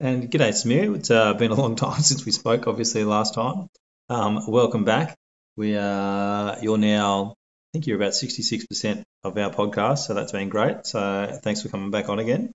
And g'day, Samir. It's been a long time since we spoke, obviously, last time. Welcome back. You're now, I think you're about 66% of our podcast, so that's been great. So thanks for coming back on again.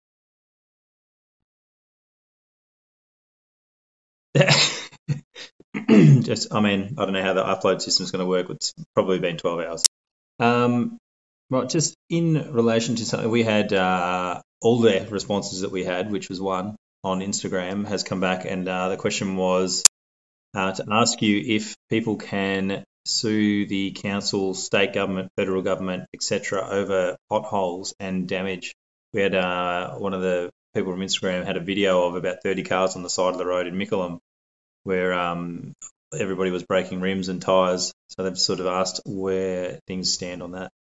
I don't know how the upload system is going to work. It's probably been 12 hours. Um, right, just in relation to something, we had all the responses that we had, which was one on Instagram, has come back, and the question was to ask you if people can sue the council, state government, federal government, etc., over potholes and damage. We had one of the people from Instagram had a video of about 30 cars on the side of the road in Mickleham where everybody was breaking rims and tyres. So they've sort of asked where things stand on that.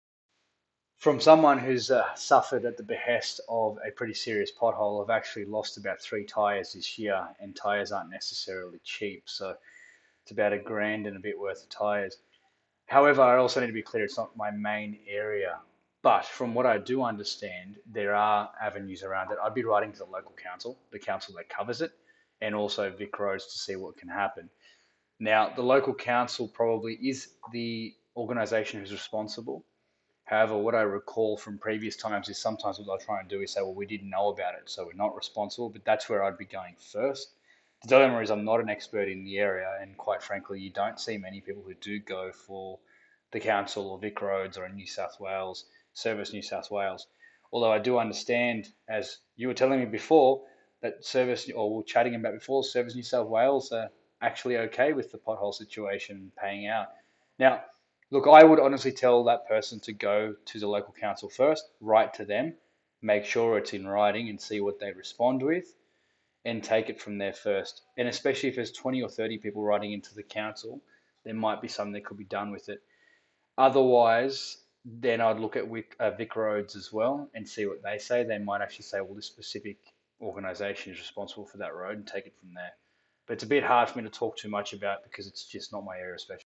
From someone who's suffered at the behest of a pretty serious pothole, I've actually lost about 3 tyres this year, and tyres aren't necessarily cheap. So it's about a grand and a bit worth of tyres. However, I also need to be clear, it's not my main area. But from what I do understand, there are avenues around it. I'd be writing to the local council, the council that covers it, and also Vic Roads to see what can happen. Now, the local council probably is the organisation who's responsible. However, what I recall from previous times is sometimes what they'll try and do is say, well, we didn't know about it, so we're not responsible. But that's where I'd be going first. The dilemma is I'm not an expert in the area, and quite frankly, you don't see many people who do go for the council or Vic Roads or in New South Wales, Service New South Wales. Although I do understand, as you were telling me before, that Service, or we were chatting about before, Service New South Wales are actually okay with the pothole situation paying out. Now, look, I would honestly tell that person to go to the local council first, write to them, make sure it's in writing and see what they respond with, and take it from there first. And especially if there's 20 or 30 people writing into the council, there might be something that could be done with it. Otherwise, then I'd look at Vic Roads as well and see what they say. They might actually say, well, this specific organisation is responsible for that road and take it from there. But it's a bit hard for me to talk too much about because it's just not my area, especially.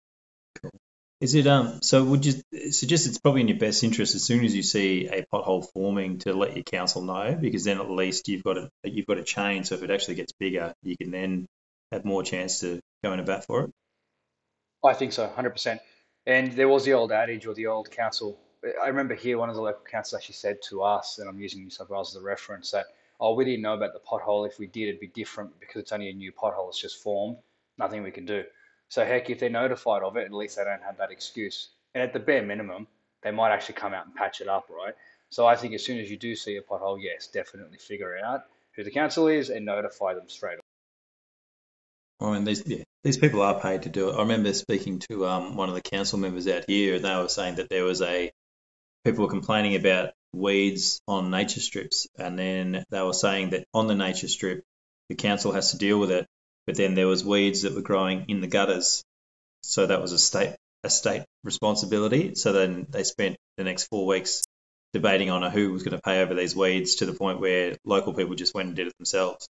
Is it so would you suggest it's probably in your best interest as soon as you see a pothole forming to let your council know, because then at least you've got a chain, so if it actually gets bigger you can then have more chance to go in a bat for it. I think so, 100%. And there was the old adage or the old council. I remember here one of the local councils actually said to us, and I'm using New South Wales as a reference, that, oh, we didn't know about the pothole. If we did, it'd be different because it's only a new pothole. It's just formed. Nothing we can do. So, heck, if they're notified of it, at least they don't have that excuse. And at the bare minimum, they might actually come out and patch it up, right? So, I think as soon as you do see a pothole, yes, definitely figure out who the council is and notify them straight away. I mean, these people are paid to do it. I remember speaking to one of the council members out here, and they were saying that people were complaining about weeds on nature strips, and then they were saying that on the nature strip, the council has to deal with it, but then there was weeds that were growing in the gutters, so that was a state responsibility. So then they spent the next 4 weeks debating on who was going to pay over these weeds, to the point where local people just went and did it themselves.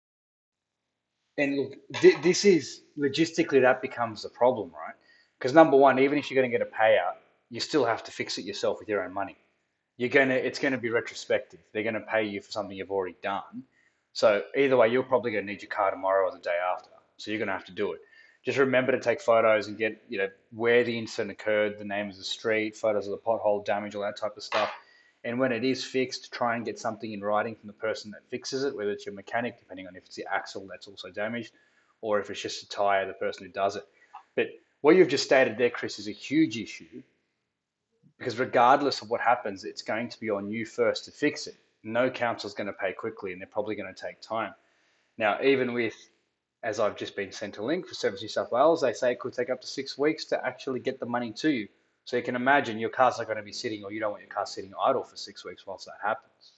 And look, this is logistically that becomes the problem, right? Because number one, even if you're going to get a payout, you still have to fix it yourself with your own money. It's going to be retrospective. They're going to pay you for something you've already done. So either way, you're probably going to need your car tomorrow or the day after. So you're going to have to do it. Just remember to take photos and get, where the incident occurred, the name of the street, photos of the pothole damage, all that type of stuff. And when it is fixed, try and get something in writing from the person that fixes it, whether it's your mechanic, depending on if it's the axle that's also damaged, or if it's just a tire, the person who does it. But what you've just stated there, Chris, is a huge issue because regardless of what happens, it's going to be on you first to fix it. No council's going to pay quickly, and they're probably going to take time. Now, even with, as I've just been sent a link for Service New South Wales, they say it could take up to 6 weeks to actually get the money to you. So you can imagine your car's not going to be sitting, or you don't want your car sitting idle for 6 weeks whilst that happens.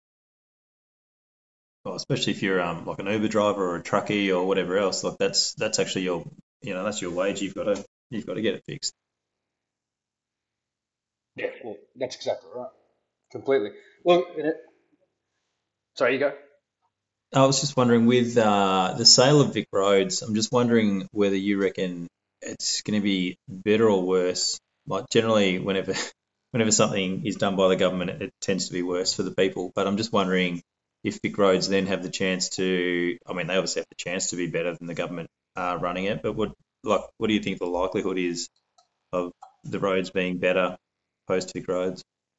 Well, especially if you're like an Uber driver or a truckie or whatever else, like that's actually that's your wage. You've got to get it fixed. Yeah, well, that's exactly right. Completely. Well, sorry, you go. I was just wondering, with the sale of Vic Roads, I'm just wondering whether you reckon it's going to be better or worse. Like generally, whenever something is done by the government, it tends to be worse for the people. But I'm just wondering if Vic Roads then have the chance to, I mean, they obviously have the chance to be better than the government running it, but what do you think the likelihood is of the roads being better post Vic Roads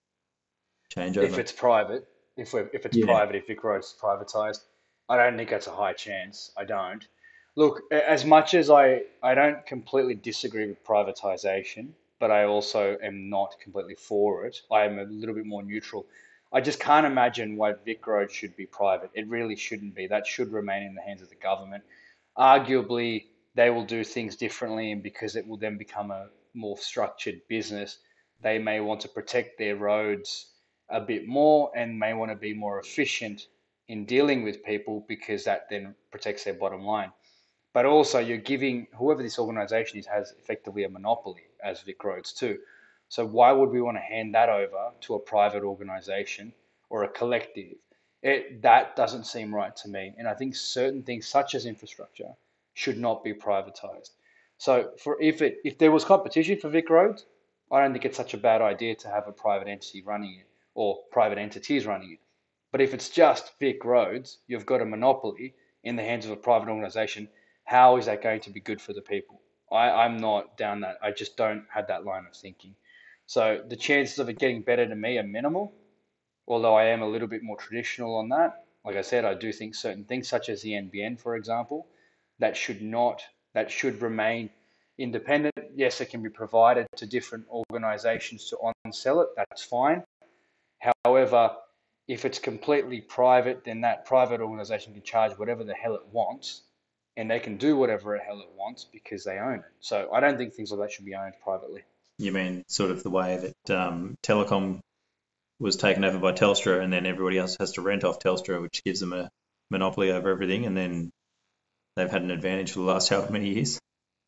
If changeover? it's private, if it's Yeah, private, if Vic Roads is privatized, I don't think that's a high chance. I don't. Look, as much as I don't completely disagree with privatization, but I also am not completely for it. I am a little bit more neutral. I just can't imagine why Vic Roads should be private. It really shouldn't be. That should remain in the hands of the government. Arguably, they will do things differently, and because it will then become a more structured business, they may want to protect their roads a bit more and may want to be more efficient in dealing with people because that then protects their bottom line. But also, you're giving whoever this organization is has effectively a monopoly, as Vic Roads too. So why would we want to hand that over to a private organization or a collective? That doesn't seem right to me. And I think certain things, such as infrastructure, should not be privatized. So if there was competition for Vic Roads, I don't think it's such a bad idea to have a private entity running it or private entities running it. But if it's just Vic Roads, you've got a monopoly in the hands of a private organization. How is that going to be good for the people? I'm not down that. I just don't have that line of thinking. So the chances of it getting better to me are minimal, although I am a little bit more traditional on that. Like I said, I do think certain things, such as the NBN, for example, that should not, that should remain independent. Yes, it can be provided to different organizations to on sell it. That's fine. However, if it's completely private, then that private organization can charge whatever the hell it wants, and they can do whatever the hell it wants because they own it. So I don't think things like that should be owned privately. you mean sort of the way that telecom was taken over by Telstra, and then everybody else has to rent off Telstra, which gives them a monopoly over everything, and then they've had an advantage for the last however many years.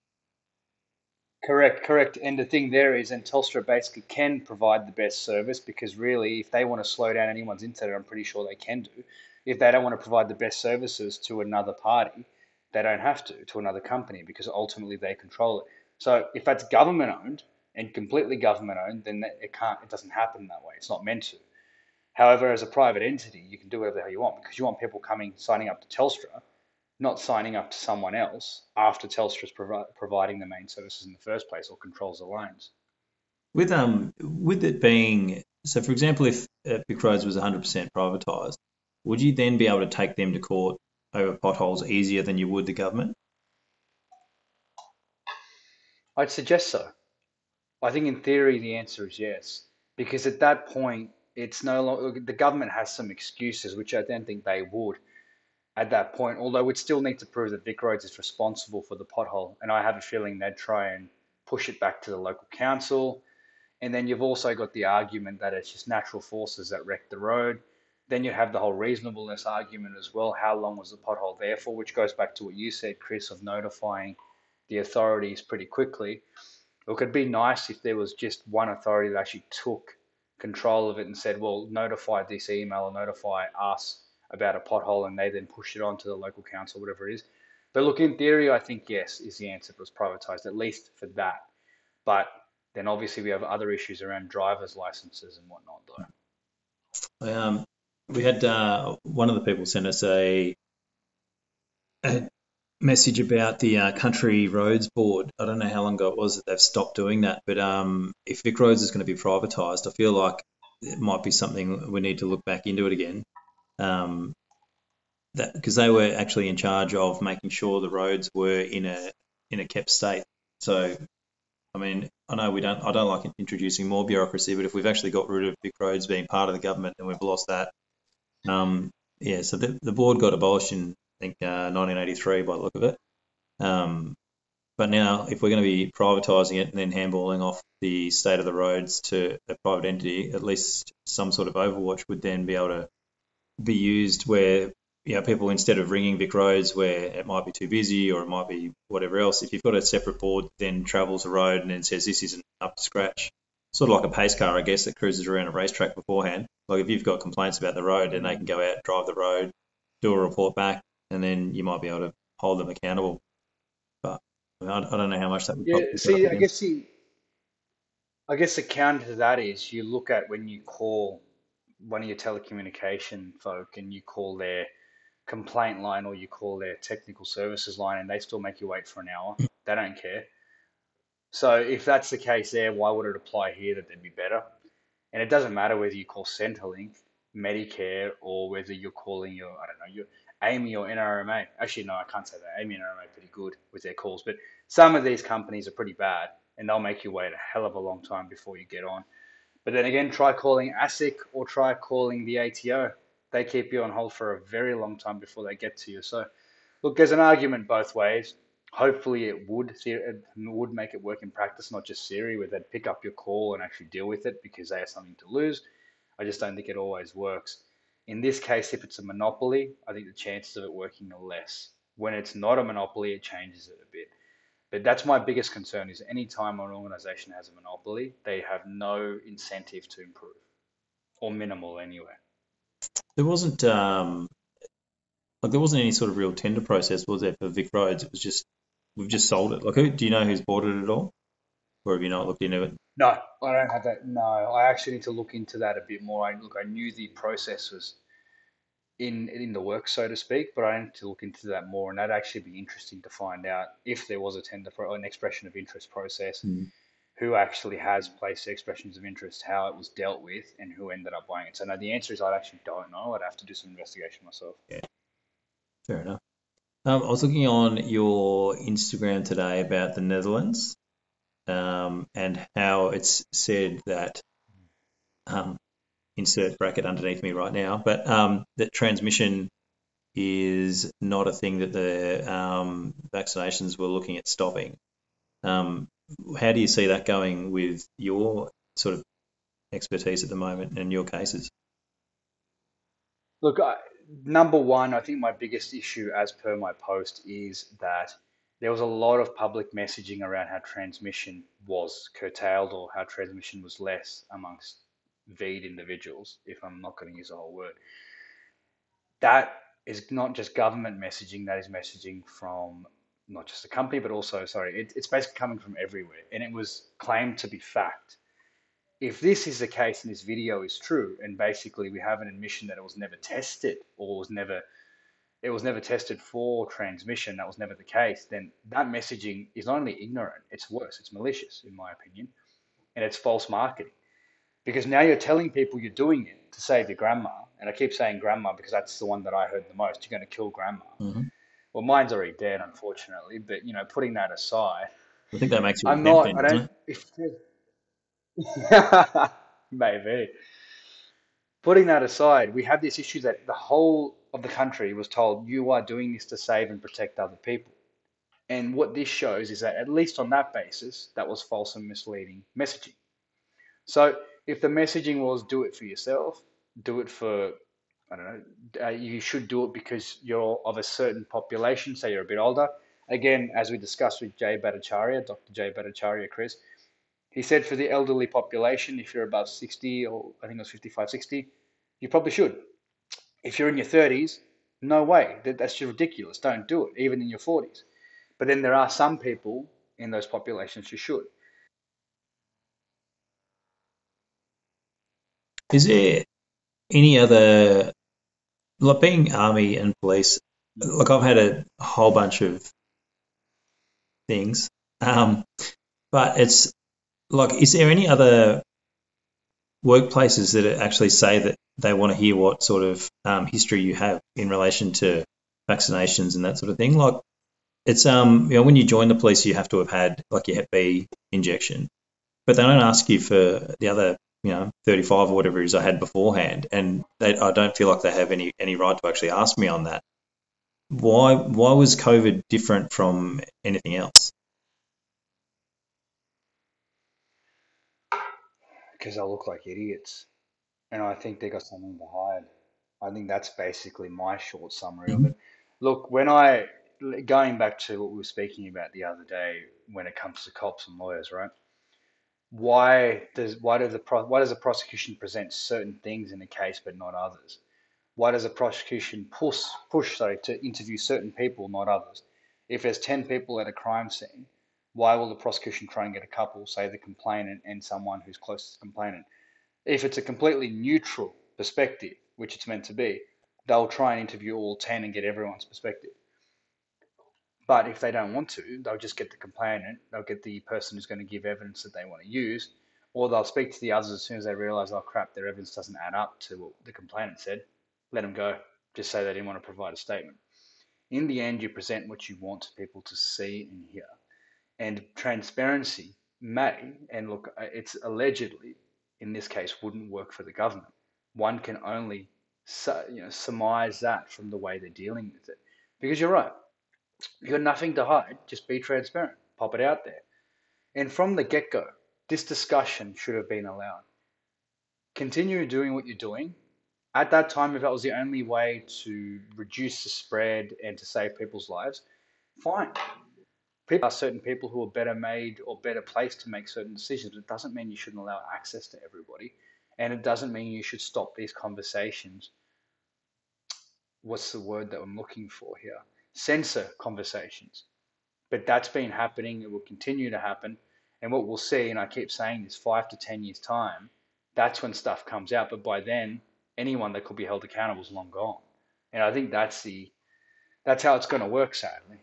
Correct, correct. And the thing there is, and Telstra basically can provide the best service because really, if they want to slow down anyone's internet, I'm pretty sure they can do. If they don't want to provide the best services to another party, they don't have to another company because ultimately they control it. So if that's government owned and completely government owned, then it doesn't happen that way. It's not meant to. However, as a private entity, you can do whatever the hell you want because you want people coming signing up to Telstra, not signing up to someone else after Telstra's providing the main services in the first place or controls the lines. With it being so, for example, if Vic Roads was 100% privatised, would you then be able to take them to court over potholes easier than you would the government? I'd suggest so. I think in theory the answer is yes, because at that point it's no longer the government has some excuses, which I don't think they would at that point. Although we'd still need to prove that Vic Roads is responsible for the pothole, and I have a feeling they'd try and push it back to the local council. And then you've also got the argument that it's just natural forces that wrecked the road. Then you have the whole reasonableness argument as well. How long was the pothole there for? Which goes back to what you said, Chris, of notifying the authorities pretty quickly. Look, it'd be nice if there was just one authority that actually took control of it and said, well, notify this email or notify us about a pothole, and they then pushed it on to the local council, whatever it is. But look, in theory, I think yes is the answer. It was privatized, at least for that. But then obviously we have other issues around driver's licenses and whatnot, though. Um, we had one of the people send us a message about the Country Roads Board. I don't know how long ago it was that they've stopped doing that, but if Vic Roads is going to be privatised, I feel like it might be something we need to look back into it again. That because they were actually in charge of making sure the roads were in a kept state. So I mean, I don't like introducing more bureaucracy, but if we've actually got rid of Vic Roads being part of the government, then we've lost that. Yeah, so the board got abolished in I think 1983 by the look of it. But now, if we're going to be privatising it and then handballing off the state of the roads to a private entity, at least some sort of overwatch would then be able to be used where people, instead of ringing Vic Roads where it might be too busy or it might be whatever else, if you've got a separate board that then travels the road and then says this isn't up to scratch, sort of like a pace car, I guess, that cruises around a racetrack beforehand. Like if you've got complaints about the road, then they can go out, drive the road, do a report back, and then you might be able to hold them accountable. But I don't know how much that would Yeah, probably put up see, against. I guess the counter to that is you look at when you call. one of your telecommunication folk and you call their complaint line or you call their technical services line and they still make you wait for an hour. They don't care. So if that's the case there, why would it apply here that they'd be better? And it doesn't matter whether you call Centrelink, Medicare, or whether you're calling your, I don't know, your AMI or NRMA. Actually, no, I can't say that. AMI and NRMA are pretty good with their calls, but some of these companies are pretty bad and they'll make you wait a hell of a long time before you get on. But then again, try calling ASIC or try calling the ATO. They keep you on hold for a very long time before they get to you. So, look, there's an argument both ways. Hopefully, it would make it work in practice, not just Siri, where they'd pick up your call and actually deal with it because they have something to lose. I just don't think it always works. In this case, if it's a monopoly, I think the chances of it working are less. When it's not a monopoly, it changes it a bit. But that's my biggest concern is any time an organization has a monopoly, they have no incentive to improve, or minimal anyway. There wasn't there wasn't any sort of real tender process, was there, for Vic Roads? It was just we've just sold it. Like, do you know who's bought it at all, or have you not looked into it? No, I don't have that. No, I actually need to look into that a bit more. I knew the process was in the works, so to speak, but I need to look into that more, and that'd actually be interesting to find out if there was a tender or an expression of interest process, Mm. who actually has placed the expressions of interest, how it was dealt with, and who ended up buying it. So no, the answer is I actually don't know. I'd have to do some investigation myself. Yeah, fair enough. I was looking on your Instagram today about the Netherlands, and how it's said that um, insert bracket underneath me right now, but that transmission is not a thing that the vaccinations were looking at stopping. Um, how do you see that going with your sort of expertise at the moment and your cases? Look, number one, I think my biggest issue, as per my post, is that there was a lot of public messaging around how transmission was curtailed or how transmission was less amongst VED individuals, if I'm not going to use the whole word. That is not just government messaging, that is messaging from not just the company, but also, sorry, it's basically coming from everywhere. And it was claimed to be fact. If this is the case and this video is true, and basically we have an admission that it was never tested or it was never tested for transmission, that was never the case, then that messaging is not only ignorant, it's worse, it's malicious, in my opinion, and it's false marketing. Because now you're telling people you're doing it to save your grandma, and I keep saying grandma because that's the one that I heard the most. You're going to kill grandma. Hmm. Well, mine's already dead, unfortunately. But putting that aside, I think that makes you I'm exempt not. then, I doesn't don't. it? If maybe putting that aside, we have this issue that the whole of the country was told you are doing this to save and protect other people. And what this shows is that at least on that basis, that was false and misleading messaging. So if the messaging was do it for yourself, do it for, I don't know, you should do it because you're of a certain population, say you're a bit older. Again, as we discussed with Jay Bhattacharya, Dr. Jay Bhattacharya, Chris, he said for the elderly population, if you're above 60 or I think it was 55, 60, you probably should. If you're in your 30s, no way. That's just ridiculous. Don't do it, even in your 40s. But then there are some people in those populations who should. Is there any other, like being army and police? Like I've had a whole bunch of things, um, but it's like, is there any other workplaces that actually say that they want to hear what sort of history you have in relation to vaccinations and that sort of thing? Like it's when you join the police, you have to have had like your Hep B injection, but they don't ask you for the other 35 or whatever it is I had beforehand, and I don't feel like they have any right to actually ask me on that. Why was COVID different from anything else? Because they look like idiots. And I think they got something to hide. I think that's basically my short summary of Hmm. it. Look, going back to what we were speaking about the other day, when it comes to cops and lawyers, right? Why does the prosecution present certain things in a case but not others? Why does the prosecution push to interview certain people, not others? If there's 10 people at a crime scene, why will the prosecution try and get a couple, say the complainant and someone who's close to the complainant? If it's a completely neutral perspective, which it's meant to be, they'll try and interview all 10 and get everyone's perspective. But if they don't want to, they'll just get the complainant, they'll get the person who's going to give evidence that they want to use, or they'll speak to the others as soon as they realize, oh crap, their evidence doesn't add up to what the complainant said. Let them go. Just say they didn't want to provide a statement. In the end, you present what you want people to see and hear. And transparency may, and look, it's allegedly, in this case, wouldn't work for the government. One can only surmise that from the way they're dealing with it. Because you're right, you've got nothing to hide, just be transparent, pop it out there. And from the get go, this discussion should have been allowed. Continue doing what you're doing. At that time, if that was the only way to reduce the spread and to save people's lives, fine. People are certain people who are better made or better placed to make certain decisions. It doesn't mean you shouldn't allow access to everybody. And it doesn't mean you should stop these conversations. What's the word that I'm looking for here? Censor conversations. But that's been happening. It will continue to happen. And what we'll see, and I keep saying this, 5 to 10 years' time, that's when stuff comes out. But by then, anyone that could be held accountable is long gone. And I think that's how it's going to work, sadly.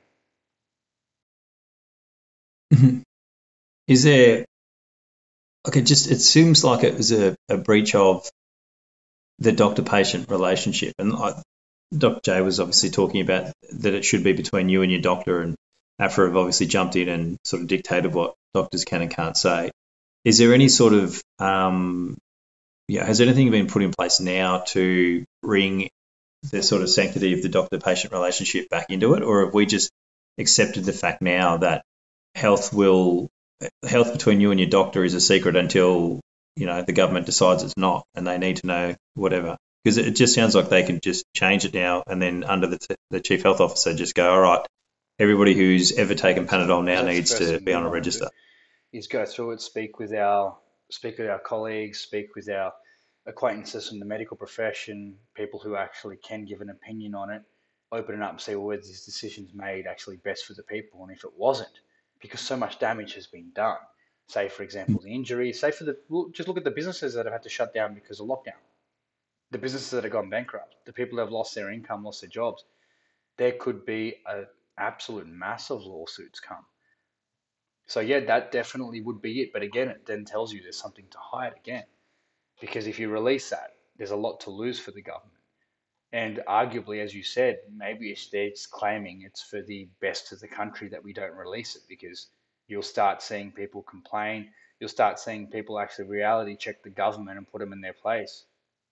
Is there, okay, just it seems like it was a breach of the doctor-patient relationship. And Dr. J was obviously talking about that it should be between you and your doctor, and AFRA have obviously jumped in and sort of dictated what doctors can and can't say. Is there any sort of, has anything been put in place now to bring the sort of sanctity of the doctor-patient relationship back into it? Or have we just accepted the fact now that health between you and your doctor is a secret until, the government decides it's not, and they need to know whatever? Because it just sounds like they can just change it now, and then under the chief health officer just go, all right, everybody who's ever taken Panadol now needs to be on a register. Is go through it, speak with our colleagues, speak with our acquaintances in the medical profession, people who actually can give an opinion on it, open it up and say, well, were these decisions made actually best for the people? And if it wasn't, because so much damage has been done, say, for example, the injuries, just look at the businesses that have had to shut down because of lockdown, the businesses that have gone bankrupt, the people that have lost their income, lost their jobs. There could be an absolute mass of lawsuits come. So yeah, that definitely would be it. But again, it then tells you there's something to hide again. Because if you release that, there's a lot to lose for the government. And arguably, as you said, maybe it's claiming it's for the best of the country that we don't release it, because you'll start seeing people complain. You'll start seeing people actually reality check the government and put them in their place.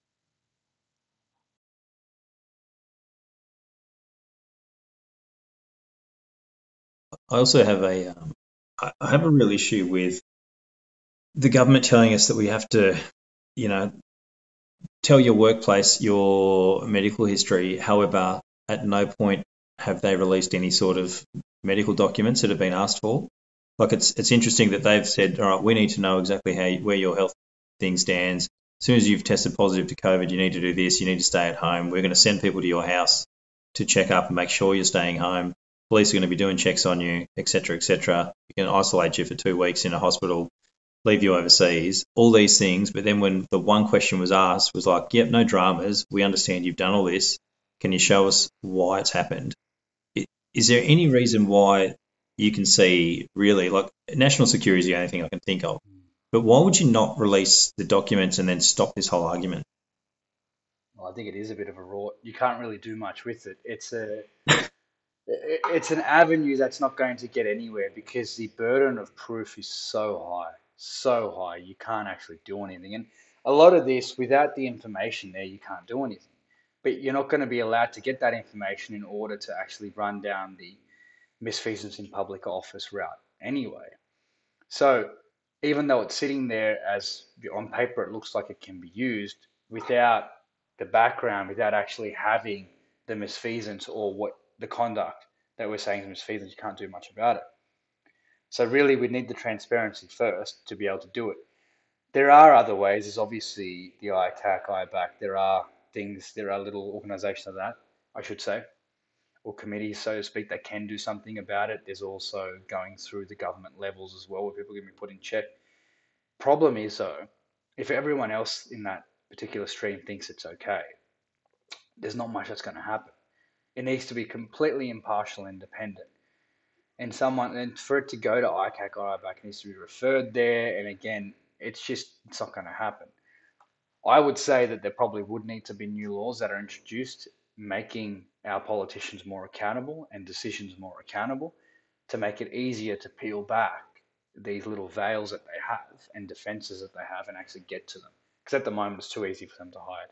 I also have I have a real issue with the government telling us that we have to, tell your workplace your medical history. However, at no point have they released any sort of medical documents that have been asked for. Like it's interesting that they've said, all right, we need to know exactly where your health thing stands. As soon as you've tested positive to COVID, you need to do this. You need to stay at home. We're going to send people to your house to check up and make sure you're staying home. Police are going to be doing checks on you, et cetera, et cetera. We can isolate you for 2 weeks in a hospital, leave you overseas, all these things. But then when the one question was asked was like, yep, no dramas. We understand you've done all this. Can you show us why it's happened? Is there any reason why you can see really, like, national security is the only thing I can think of, but why would you not release the documents and then stop this whole argument? Well, I think it is a bit of a rort. You can't really do much with it. It's an avenue that's not going to get anywhere because the burden of proof is so high, you can't actually do anything. And a lot of this, without the information there, you can't do anything. But you're not going to be allowed to get that information in order to actually run down the misfeasance in public office route anyway. So even though it's sitting there as on paper, it looks like it can be used without the background, without actually having the misfeasance or what the conduct that we're saying is misfeasance, you can't do much about it. So really, we need the transparency first to be able to do it. There are other ways. There's obviously the ITAC, IBAC. There are little organisations of that, I should say, or committees, so to speak, that can do something about it. There's also going through the government levels as well, where people can be put in check. Problem is, though, if everyone else in that particular stream thinks it's okay, there's not much that's going to happen. It needs to be completely impartial and independent. And for it to go to ICAC or IBAC, it needs to be referred there. And again, it's not going to happen. I would say that there probably would need to be new laws that are introduced, making our politicians more accountable and decisions more accountable, to make it easier to peel back these little veils that they have and defenses that they have and actually get to them. Because at the moment, it's too easy for them to hide.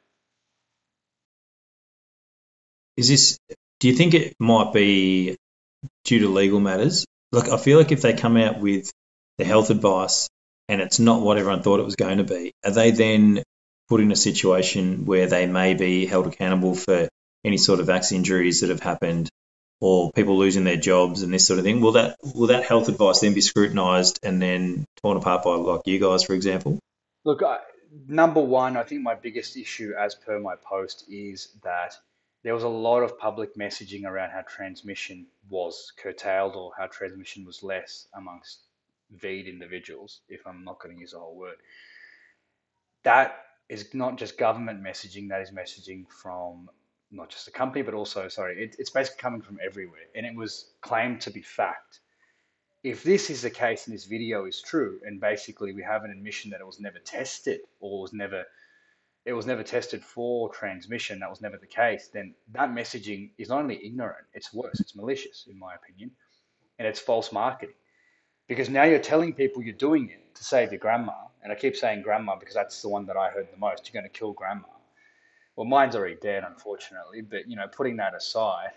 Do you think it might be due to legal matters? Look, I feel like if they come out with the health advice and it's not what everyone thought it was going to be, are they then put in a situation where they may be held accountable for any sort of axe injuries that have happened or people losing their jobs and this sort of thing? Will that health advice then be scrutinised and then torn apart by like you guys, for example? Look, number one, I think my biggest issue, as per my post, is that there was a lot of public messaging around how transmission was curtailed or how transmission was less amongst VEED individuals, if I'm not going to use the whole word. That is not just government messaging, that is messaging from not just the company, but also, it's basically coming from everywhere. And it was claimed to be fact. If this is the case and this video is true, and basically we have an admission that it was never tested or it was never tested for transmission, that was never the case, then that messaging is not only ignorant, it's worse, it's malicious, in my opinion, and it's false marketing. Because now you're telling people you're doing it to save your grandma, and I keep saying grandma because that's the one that I heard the most, you're going to kill grandma. Well, mine's already dead, unfortunately, but, putting that aside,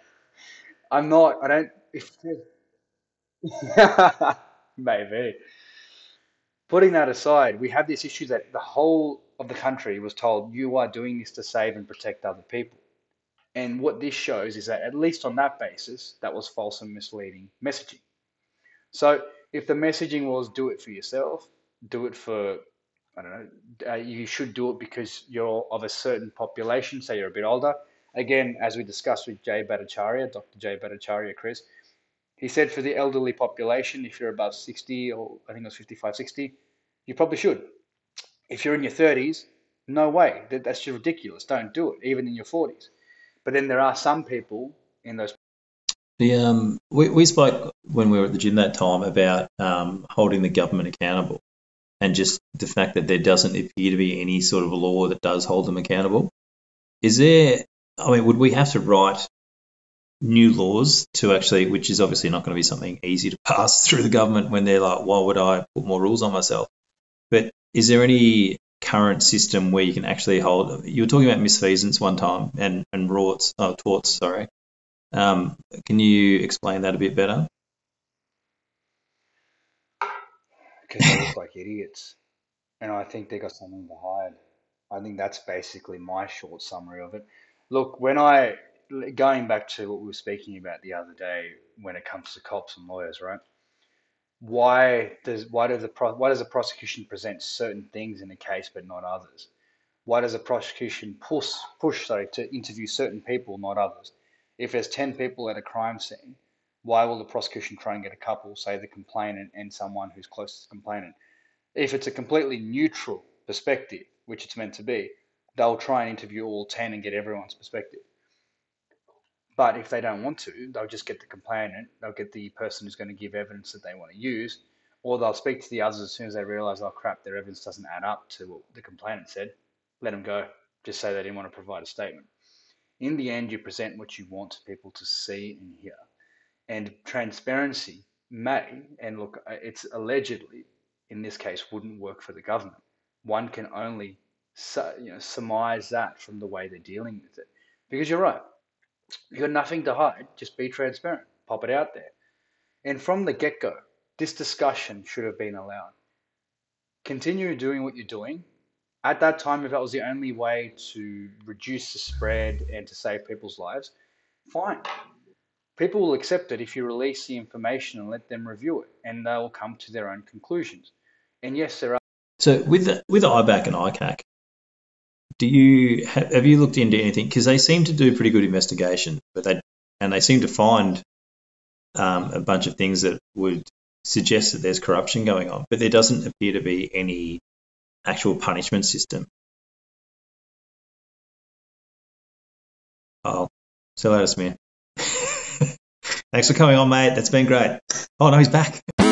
maybe. Putting that aside, we have this issue that the whole of the country was told you are doing this to save and protect other people. And what this shows is that, at least on that basis, that was false and misleading messaging. So if the messaging was do it for yourself, do it for, I don't know, you should do it because you're of a certain population, say you're a bit older. Again, as we discussed with Jay Bhattacharya, Dr. Jay Bhattacharya, Chris, he said for the elderly population, if you're above 60, or I think it was 55, 60, you probably should. If you're in your 30s, no way. That's just ridiculous. Don't do it, even in your 40s. But then there are some people in those. We spoke when we were at the gym that time about holding the government accountable, and just the fact that there doesn't appear to be any sort of law that does hold them accountable. Would we have to write new laws to actually, which is obviously not going to be something easy to pass through the government when they're like, why would I put more rules on myself? But is there any current system where you can actually hold, you were talking about misfeasance one time and torts, sorry. Can you explain that a bit better? Because they look like idiots. And I think they got something to hide. I think that's basically my short summary of it. Look, going back to what we were speaking about the other day when it comes to cops and lawyers, right? Why does a prosecution present certain things in a case but not others? Why does a prosecution push to interview certain people, not others? If there's 10 people at a crime scene, why will the prosecution try and get a couple, say the complainant and someone who's close to the complainant? If it's a completely neutral perspective, which it's meant to be, they'll try and interview all 10 and get everyone's perspective. But if they don't want to, they'll just get the complainant, they'll get the person who's going to give evidence that they want to use, or they'll speak to the others as soon as they realize, oh crap, their evidence doesn't add up to what the complainant said. Let them go. Just say they didn't want to provide a statement. In the end, you present what you want people to see and hear. And transparency may, and look, it's allegedly, in this case, wouldn't work for the government. One can only surmise that from the way they're dealing with it. Because you're right. You've got nothing to hide. Just be transparent. Pop it out there. And from the get-go, this discussion should have been allowed. Continue doing what you're doing. At that time, if that was the only way to reduce the spread and to save people's lives, fine. People will accept it if you release the information and let them review it, and they'll come to their own conclusions. And yes, there are. So with IBAC and ICAC, have you looked into anything? Because they seem to do pretty good investigation, but they seem to find a bunch of things that would suggest that there's corruption going on, but there doesn't appear to be any actual punishment system. See you later, Samir. Thanks for coming on, mate. That's been great. Oh, no, he's back.